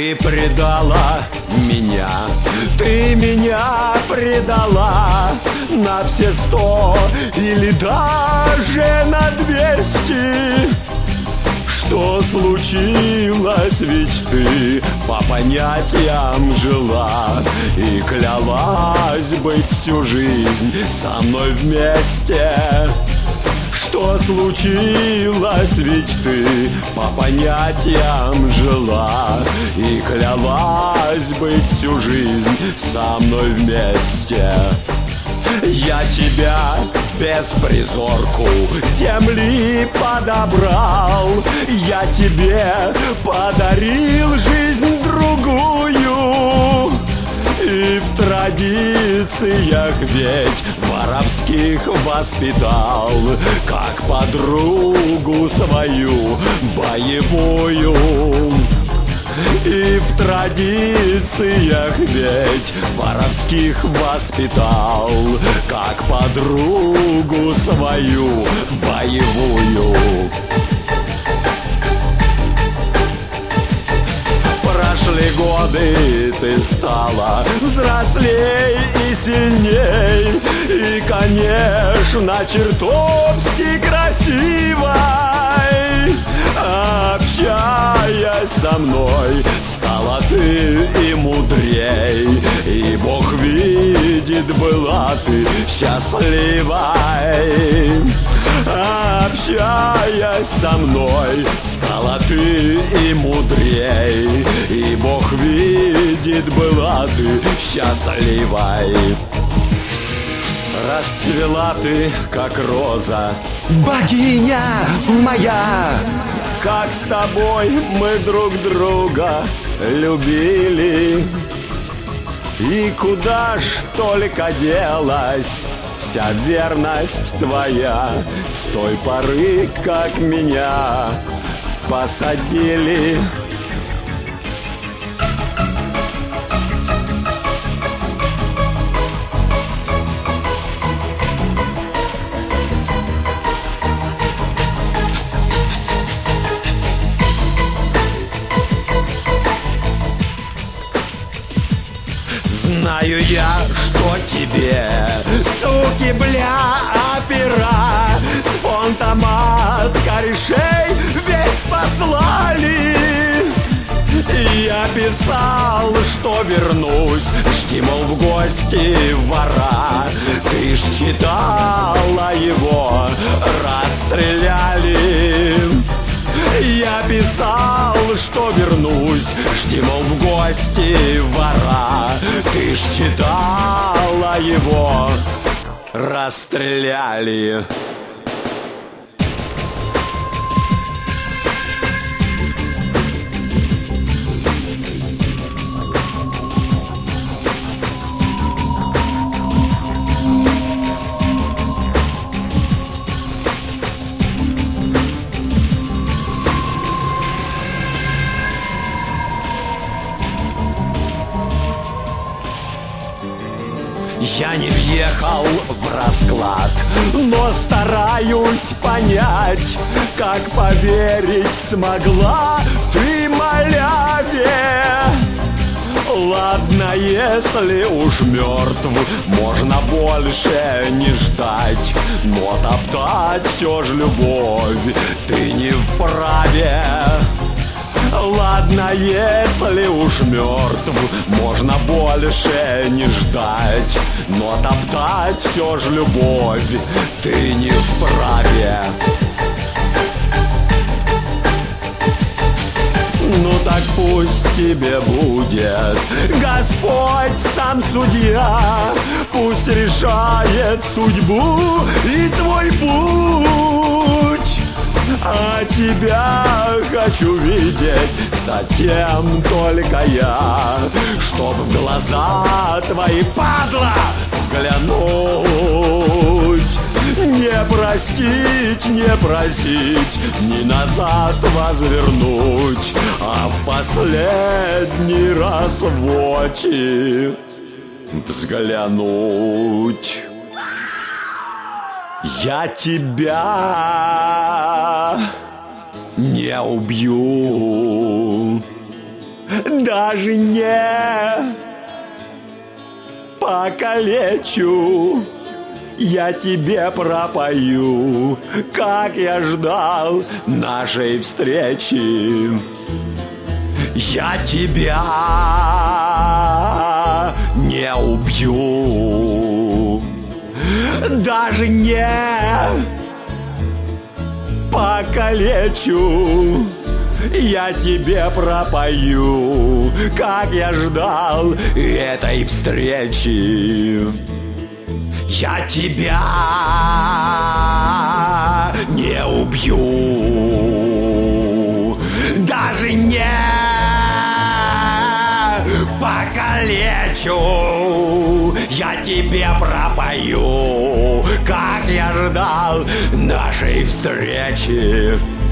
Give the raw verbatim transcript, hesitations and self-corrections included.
Ты предала меня, ты меня предала на все сто или даже на двести. Что случилось, ведь ты по понятиям жила и клялась быть всю жизнь со мной вместе. Что случилось, ведь ты по понятиям жила и клялась быть всю жизнь со мной вместе. Я тебя беспризорку земли подобрал, я тебе подарил жизнь другую. И в традициях ведь воровских воспитал, как подругу свою боевую. И в традициях ведь воровских воспитал, как подругу свою боевую. Прошли годы, ты стала взрослей и сильней, и, конечно, чертовски красивой. Общаясь со мной, стала ты и мудрей, и Бог видит, была ты счастливой. Общаясь со мной, стала ты и мудрей, и Бог видит, была ты счастливой. Расцвела ты, как роза, богиня моя, как с тобой мы друг друга любили. И куда ж только делась вся верность твоя с той поры, как меня посадили. Знаю я, что тебе, суки, бля, опера с фонтом от корешей весть послали. Я писал, что вернусь, жди, мол, в гости вора. Ты ж читала его, расстреляли. Я писал, что вернусь, жди, мол, в гости вора. Ты ж читала его, расстреляли. Я не въехал в расклад, но стараюсь понять, как поверить смогла ты, маляве. Ладно, если уж мертв, можно больше не ждать, но топтать все ж любовь ты не вправе. Ладно, если уж мертв, можно больше не ждать, но топтать все ж любовь ты не вправе. Ну так пусть тебе будет Господь сам судья, пусть решает судьбу и твой путь. А тебя хочу видеть затем только я, чтоб в глаза твои, падла, взглянуть. Не простить, не просить, не назад возвернуть, а в последний раз в очи взглянуть. Я тебя не убью, даже не покалечу. Я тебе пропою, как я ждал нашей встречи. Я тебя не убью, даже не покалечу. Я тебе пропою, как я ждал этой встречи. Я тебя не убью, даже не покалечу. Я тебе пропою, как я ждал нашей встречи.